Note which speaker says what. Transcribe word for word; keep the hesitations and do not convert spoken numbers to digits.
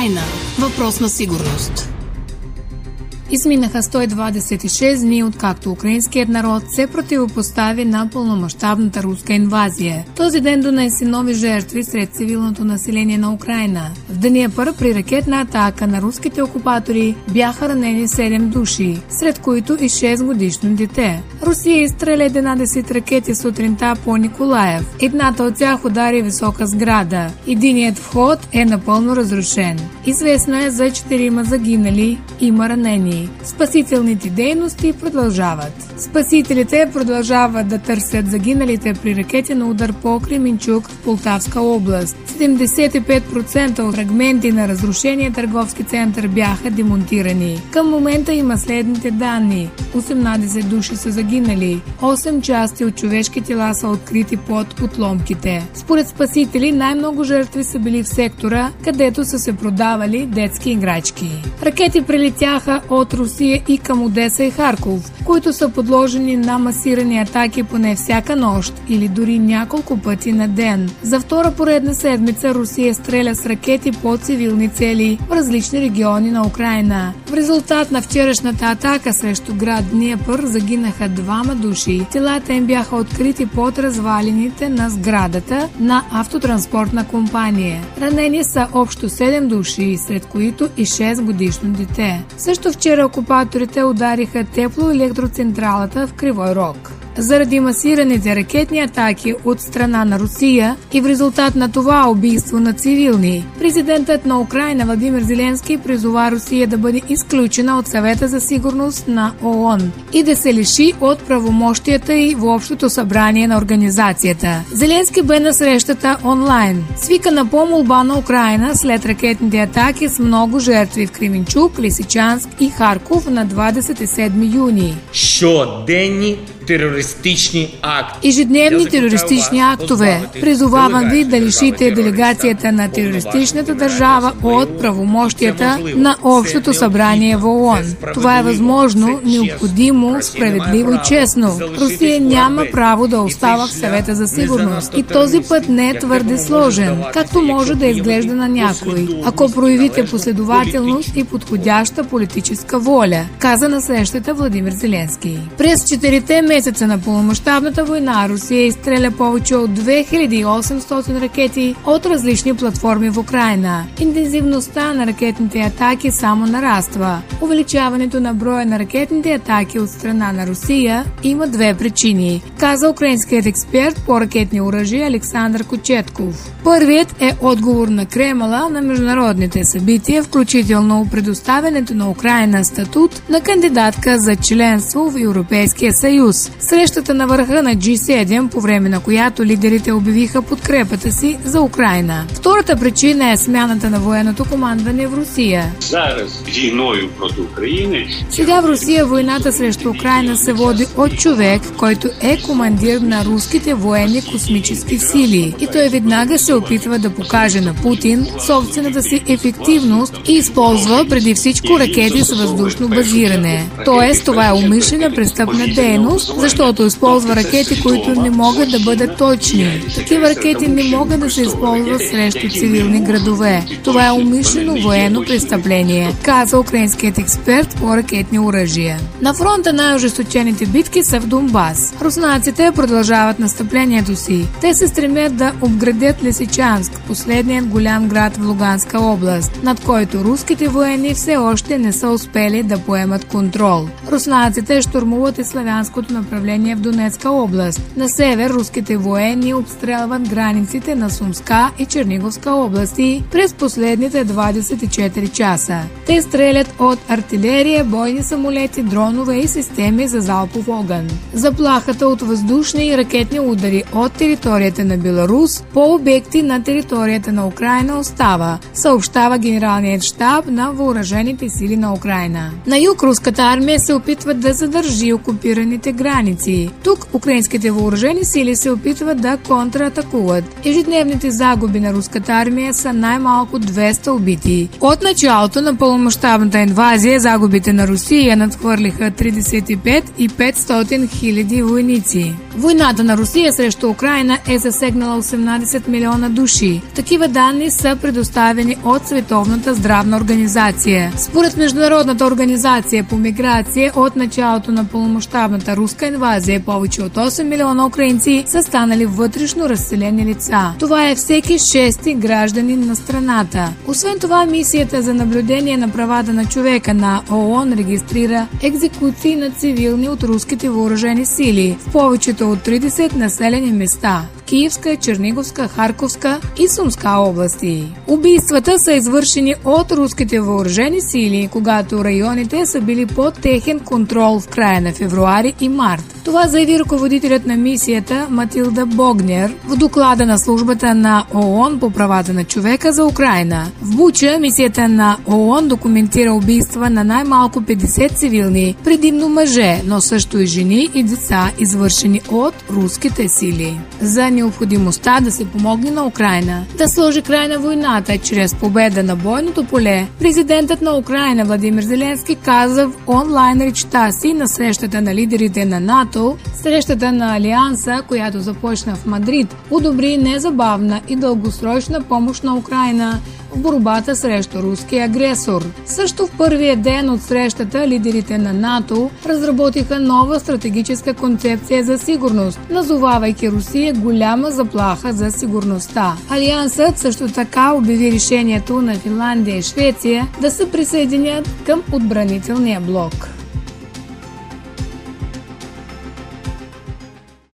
Speaker 1: Украйна – въпрос на сигурност. Изминаха сто двадесет и шест дни, откакто украинският народ се противопостави на пълномащабната руска инвазия. Този ден донесе нови жертви сред цивилното население на Украйна. В Днепър при ракетна атака на руските окупатори бяха ранени седем души, сред които и шест годишно дете. Русия изстреля единадесет ракети сутринта по Николаев. Едната от тях удари висока сграда. Единият вход е напълно разрушен. Известно е за четирима загинали, има ранени. Спасителните дейности продължават. Спасителите продължават да търсят загиналите при ракетен удар по Кременчук в Полтавска област. седемдесет и пет процента от фрагменти на разрушения търговски център бяха демонтирани. Към момента има следните данни. осемнадесет души са загинали. осем части от човешки тела са открити под отломките. Според спасители най-много жертви са били в сектора, където са се продавали детски играчки. Ракети прилетяха от Русия и към Одеса и Харков, които са подложени на масирани атаки поне всяка нощ или дори няколко пъти на ден. За втора поредна седмица Русия стреля с ракети по цивилни цели в различни региони на Украйна. В резултат на вчерашната атака срещу град Днепър загинаха двама души. Телата им бяха открити под развалините на сградата на автотранспортна компания. Ранени са общо седем души, сред които и шест годишно дете. Също вчера окупаторите удариха теплоелектроцентралата в Кривой Рог. Заради масираните ракетни атаки от страна на Русия и в резултат на това убийство на цивилни, президентът на Украйна Владимир Зеленски призова Русия да бъде изключена от Съвета за сигурност на ООН и да се лиши от правомощията й в Общото събрание на организацията. Зеленски бе на срещата онлайн. Свикана по молба на Украйна след ракетните атаки с много жертви в Кременчук, Лисичанск и Харков на двадесет и седми юни.
Speaker 2: Щоденни терористични акти.
Speaker 1: Ежедневни терористични актове. Призовавам ви да лишите делегацията на терористичната държава от правомощията на Общото събрание в ООН. Това е възможно, необходимо, справедливо и честно. Русия няма право да остава в Съвета за сигурност. И този път не е твърде сложен, както може да изглежда на някой, ако проявите последователност и подходяща политическа воля, каза на срещата Владимир Зеленски. През четирите месеца на пълномащабната война Русия изстреля повече от две хиляди и осемстотин ракети от различни платформи в Украйна. Интензивността на ракетните атаки само нараства. Увеличаването на броя на ракетните атаки от страна на Русия има две причини, каза украинският експерт по ракетни оръжия Александър Кочетков. Първият е отговор на Кремъла на международните събития, включително предоставянето на Украйна статут на кандидатка за членство в Европейския съюз. Срещата на върха на Джи седем, по време на която лидерите обявиха подкрепата си за Украйна. Втората причина е смяната на военното командване в Русия. Сега в Русия войната срещу Украйна се води от човек, който е командир на руските военни космически сили. И той веднага се опитва да покаже на Путин собствената си ефективност и използва преди всичко ракети с въздушно базиране. Тоест, това е умишлена престъпна дейност, защото използва ракети, които не могат да бъдат точни. Такива ракети не могат да се използват срещу цивилни градове. Това е умишлено военно престъпление, каза украинският експерт по ракетни оръжия. На фронта най-ожесточените битки са в Донбас. руснаците продължават настъплението си. Те се стремят да обградят Лисичанск, последният голям град в Луганска област, над който руските военни все още не са успели да поемат контрол. Руснаците щурмуват и славянското направление в Донецка област. На север руските военни обстрелват границите на Сумска и Черниговска области през последните двадесет и четири часа. Те стрелят от артилерия, бойни самолети, дронове и системи за залпов огън. Заплахата от въздушни и ракетни удари от територията на Беларус по обекти на територията на Украйна остава, съобщава генералният щаб на въоръжените сили на Украйна. На юг руската армия се опитва да задържи окупираните граници граници. Тук украинските въоръжени сили се опитват да контратакуват. Ежедневните загуби на руската армия са най-малко двеста убити. От началото на пълномащабната инвазия загубите на Русия надхвърлиха тридесет и пет и петстотин хиляди войници. Войната на Русия срещу Украйна е засегнала осемнадесет милиона души. Такива данни са предоставени от Световната здравна организация. Според Международната организация по миграция, от началото на пълномащабната руска инвазия повече от осем милиона украинци са станали вътрешно разселени лица. Това е всеки шести гражданин на страната. Освен това, мисията за наблюдение на правата на човека на ООН регистрира екзекуции на цивилни от руските въоръжени сили в повечето от тридесет населени места – Киевска, Черниговска, Харковска и Сумска области. Убийствата са извършени от руските въоръжени сили, когато районите са били под техен контрол в края на февруари и март. Това заяви ръководителят на мисията Матилда Богнер в доклада на службата на ООН по правата на човека за Украйна. В Буча мисията на ООН документира убийства на най-малко петдесет цивилни, предимно мъже, но също и жени и деца, извършени от руските сили. За необходимостта да се помогне на Украйна да сложи край на войната чрез победа на бойното поле, президентът на Украйна Владимир Зеленски каза в онлайн речта си на срещата на лидерите на НАТО, срещата на Алианса, която започна в Мадрид, одобри незабавна и дългосрочна помощ на Украйна в борбата срещу руския агресор. Също в първия ден от срещата лидерите на НАТО разработиха нова стратегическа концепция за сигурност, назовавайки Русия голяма заплаха за сигурността. Алиансът също така обяви решението на Финландия и Швеция да се присъединят към отбранителния блок.